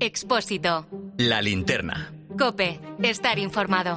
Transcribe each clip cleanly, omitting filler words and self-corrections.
Expósito. La Linterna. COPE. Estar informado.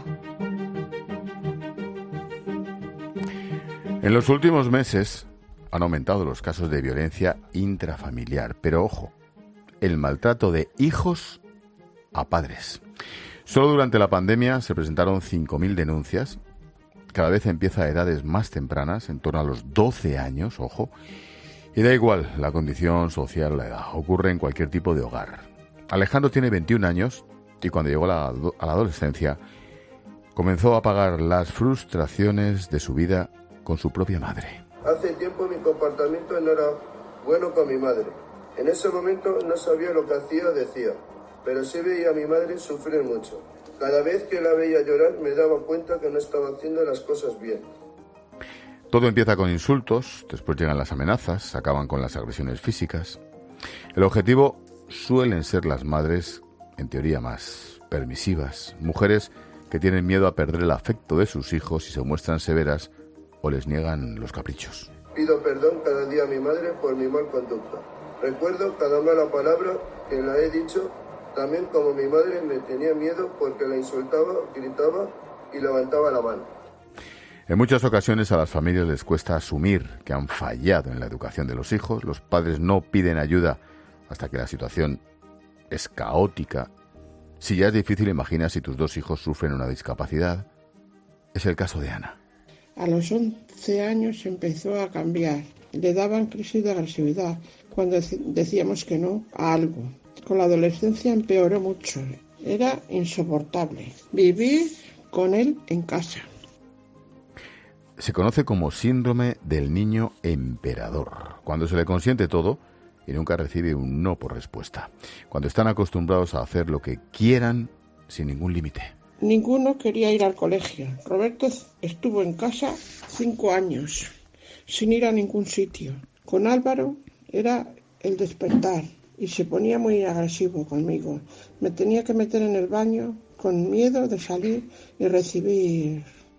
En los últimos meses han aumentado los casos de violencia intrafamiliar, pero ojo, el maltrato de hijos a padres. Solo durante la pandemia se presentaron 5.000 denuncias. Cada vez empieza a edades más tempranas, en torno a los 12 años, ojo, y da igual la condición social o la edad, ocurre en cualquier tipo de hogar. Alejandro tiene 21 años y cuando llegó a la adolescencia comenzó a pagar las frustraciones de su vida con su propia madre. Hace tiempo mi comportamiento no era bueno con mi madre. En ese momento no sabía lo que hacía o decía, pero sí veía a mi madre sufrir mucho. Cada vez que la veía llorar me daba cuenta que no estaba haciendo las cosas bien. Todo empieza con insultos, después llegan las amenazas, acaban con las agresiones físicas. El objetivo suelen ser las madres, en teoría más permisivas, mujeres que tienen miedo a perder el afecto de sus hijos y se muestran severas o les niegan los caprichos. Pido perdón cada día a mi madre por mi mal conducta. Recuerdo cada mala palabra que la he dicho, también como mi madre me tenía miedo porque la insultaba, gritaba y levantaba la mano. En muchas ocasiones a las familias les cuesta asumir que han fallado en la educación de los hijos. Los padres no piden ayuda hasta que la situación es caótica. Si ya es difícil, imagina si tus dos hijos sufren una discapacidad. Es el caso de Ana. A los 11 años empezó a cambiar. Le daban crisis de agresividad cuando decíamos que no a algo. Con la adolescencia empeoró mucho. Era insoportable vivir con él en casa. Se conoce como síndrome del niño emperador, cuando se le consiente todo y nunca recibe un no por respuesta. Cuando están acostumbrados a hacer lo que quieran sin ningún límite. Ninguno quería ir al colegio. Roberto estuvo en casa 5 años, sin ir a ningún sitio. Con Álvaro era el despertar y se ponía muy agresivo conmigo. Me tenía que meter en el baño con miedo de salir y recibir.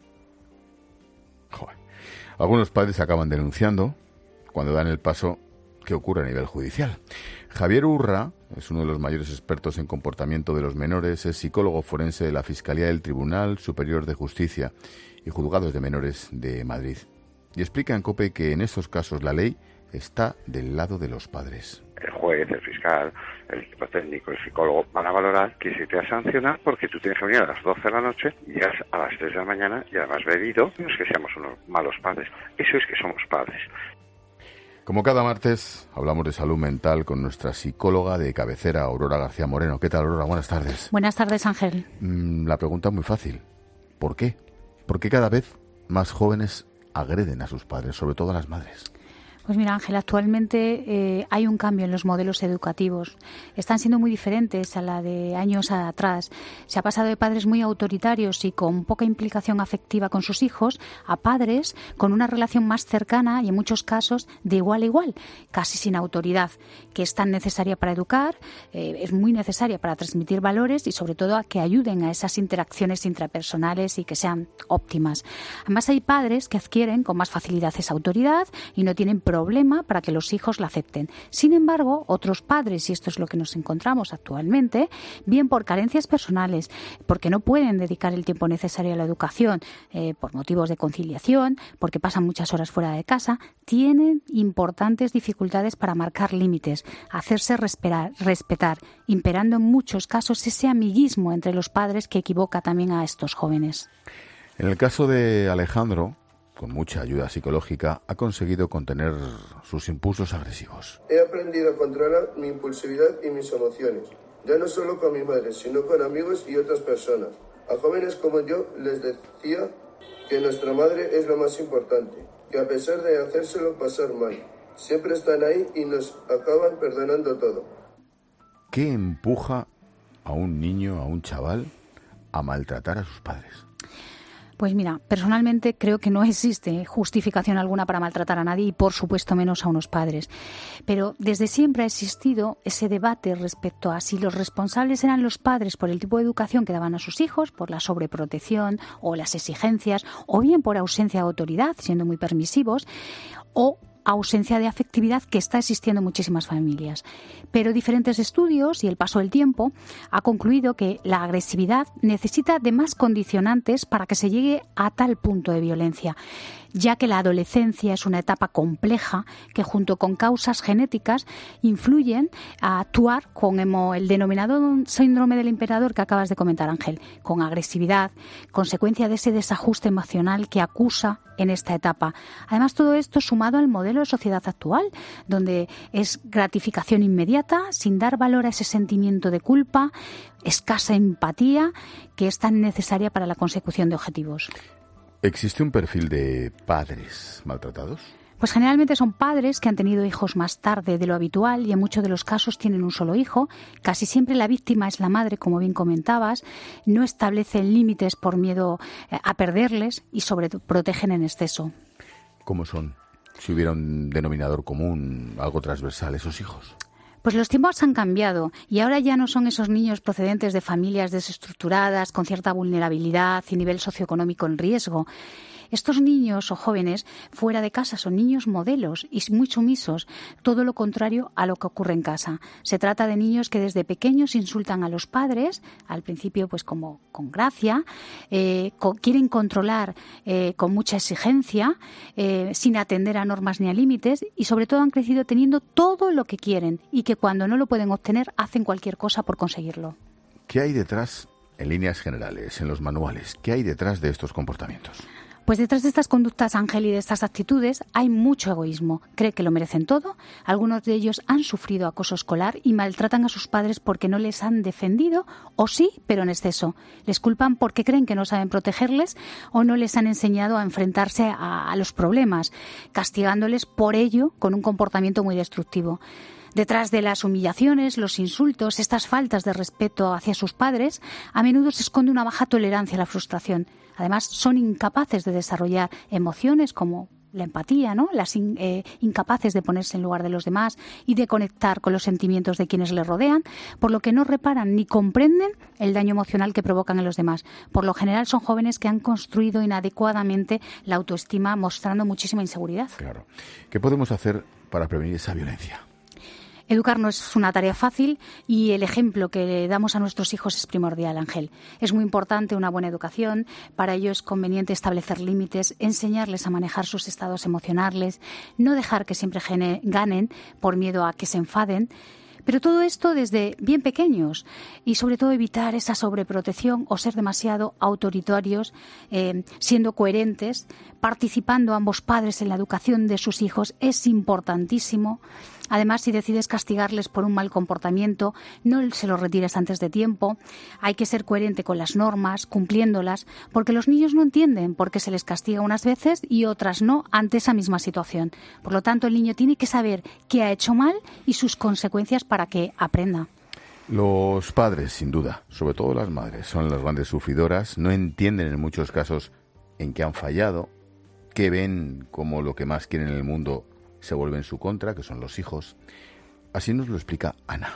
Joder. Algunos padres acaban denunciando cuando dan el paso que ocurre a nivel judicial. Javier Urra es uno de los mayores expertos en comportamiento de los menores, es psicólogo forense de la Fiscalía del Tribunal Superior de Justicia y Juzgados de Menores de Madrid. Y explica en COPE que en estos casos la ley está del lado de los padres. El juez, el fiscal, el equipo técnico, el psicólogo van a valorar que si te va a sancionar porque tú tienes que venir a las 12 de la noche, llegas a las 3 de la mañana y además bebido. No es que seamos unos malos padres, eso es que somos padres. Como cada martes, hablamos de salud mental con nuestra psicóloga de cabecera, Aurora García Moreno. ¿Qué tal, Aurora? Buenas tardes. Buenas tardes, Ángel. La pregunta es muy fácil. ¿Por qué? ¿Por qué cada vez más jóvenes agreden a sus padres, sobre todo a las madres? Pues mira, Ángel, actualmente hay un cambio en los modelos educativos. Están siendo muy diferentes a la de años atrás. Se ha pasado de padres muy autoritarios y con poca implicación afectiva con sus hijos a padres con una relación más cercana y en muchos casos de igual a igual, casi sin autoridad, que es tan necesaria para educar, es muy necesaria para transmitir valores y sobre todo a que ayuden a esas interacciones intrapersonales y que sean óptimas. Además hay padres que adquieren con más facilidad esa autoridad y no tienen problema para que los hijos la acepten. Sin embargo, otros padres, y esto es lo que nos encontramos actualmente, bien por carencias personales, porque no pueden dedicar el tiempo necesario a la educación, por motivos de conciliación, porque pasan muchas horas fuera de casa, tienen importantes dificultades para marcar límites, hacerse respetar, imperando en muchos casos ese amiguismo entre los padres que equivoca también a estos jóvenes. En el caso de Alejandro, con mucha ayuda psicológica, ha conseguido contener sus impulsos agresivos. He aprendido a controlar mi impulsividad y mis emociones, ya no solo con mi madre, sino con amigos y otras personas. A jóvenes como yo les decía que nuestra madre es lo más importante, que a pesar de hacérselo pasar mal, siempre están ahí y nos acaban perdonando todo. ¿Qué empuja a un niño, a un chaval, a maltratar a sus padres? Pues mira, personalmente creo que no existe justificación alguna para maltratar a nadie y por supuesto menos a unos padres. Pero desde siempre ha existido ese debate respecto a si los responsables eran los padres por el tipo de educación que daban a sus hijos, por la sobreprotección o las exigencias, o bien por ausencia de autoridad, siendo muy permisivos, o ausencia de afectividad que está existiendo en muchísimas familias. Pero diferentes estudios y el paso del tiempo ha concluido que la agresividad necesita de más condicionantes para que se llegue a tal punto de violencia, ya que la adolescencia es una etapa compleja que, junto con causas genéticas, influyen a actuar con el denominado síndrome del emperador que acabas de comentar, Ángel, con agresividad, consecuencia de ese desajuste emocional que acusa en esta etapa. Además, todo esto sumado al modelo de sociedad actual, donde es gratificación inmediata, sin dar valor a ese sentimiento de culpa, escasa empatía, que es tan necesaria para la consecución de objetivos. ¿Existe un perfil de padres maltratados? Pues generalmente son padres que han tenido hijos más tarde de lo habitual y en muchos de los casos tienen un solo hijo. Casi siempre la víctima es la madre, como bien comentabas. No establecen límites por miedo a perderles y sobreprotegen en exceso. ¿Cómo son? Si hubiera un denominador común, algo transversal, esos hijos. Pues los tiempos han cambiado y ahora ya no son esos niños procedentes de familias desestructuradas, con cierta vulnerabilidad y nivel socioeconómico en riesgo. Estos niños o jóvenes fuera de casa son niños modelos y muy sumisos, todo lo contrario a lo que ocurre en casa. Se trata de niños que desde pequeños insultan a los padres, al principio pues como con gracia, quieren controlar con mucha exigencia, sin atender a normas ni a límites y sobre todo han crecido teniendo todo lo que quieren y que cuando no lo pueden obtener hacen cualquier cosa por conseguirlo. ¿Qué hay detrás, en líneas generales, en los manuales, qué hay detrás de estos comportamientos? Pues detrás de estas conductas, Ángel, y de estas actitudes hay mucho egoísmo. Cree que lo merecen todo. Algunos de ellos han sufrido acoso escolar y maltratan a sus padres porque no les han defendido, o sí, pero en exceso. Les culpan porque creen que no saben protegerles o no les han enseñado a enfrentarse a los problemas, castigándoles por ello con un comportamiento muy destructivo. Detrás de las humillaciones, los insultos, estas faltas de respeto hacia sus padres, a menudo se esconde una baja tolerancia a la frustración. Además, son incapaces de desarrollar emociones como la empatía, ¿no? Incapaces de ponerse en lugar de los demás y de conectar con los sentimientos de quienes les rodean, por lo que no reparan ni comprenden el daño emocional que provocan en los demás. Por lo general son jóvenes que han construido inadecuadamente la autoestima, mostrando muchísima inseguridad. Claro. ¿Qué podemos hacer para prevenir esa violencia? Educar no es una tarea fácil y el ejemplo que le damos a nuestros hijos es primordial, Ángel. Es muy importante una buena educación, para ello es conveniente establecer límites, enseñarles a manejar sus estados emocionales, no dejar que siempre ganen por miedo a que se enfaden. Pero todo esto desde bien pequeños y sobre todo evitar esa sobreprotección o ser demasiado autoritarios, siendo coherentes, participando ambos padres en la educación de sus hijos es importantísimo. Además, si decides castigarles por un mal comportamiento, no se los retires antes de tiempo. Hay que ser coherente con las normas, cumpliéndolas, porque los niños no entienden por qué se les castiga unas veces y otras no ante esa misma situación. Por lo tanto, el niño tiene que saber qué ha hecho mal y sus consecuencias para que aprenda. Los padres, sin duda, sobre todo las madres, son las grandes sufridoras, no entienden en muchos casos en qué han fallado, que ven como lo que más quieren en el mundo se vuelve en su contra, que son los hijos. Así nos lo explica Ana.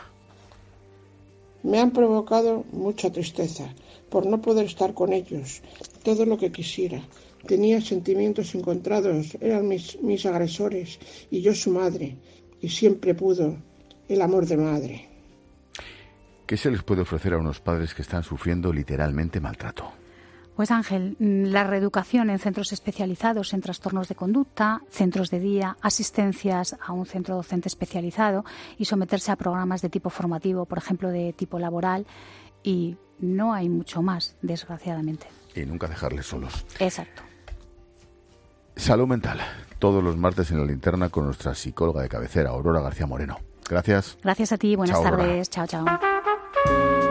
Me han provocado mucha tristeza por no poder estar con ellos, todo lo que quisiera. Tenía sentimientos encontrados, eran mis agresores y yo su madre, y siempre pudo el amor de madre. ¿Qué se les puede ofrecer a unos padres que están sufriendo literalmente maltrato? Pues Ángel, la reeducación en centros especializados en trastornos de conducta, centros de día, asistencias a un centro docente especializado y someterse a programas de tipo formativo, por ejemplo, de tipo laboral, y no hay mucho más, desgraciadamente. Y nunca dejarles solos. Exacto. Salud mental, todos los martes en La Linterna con nuestra psicóloga de cabecera, Aurora García Moreno. Gracias. Gracias a ti, buenas tardes. Chao, chao.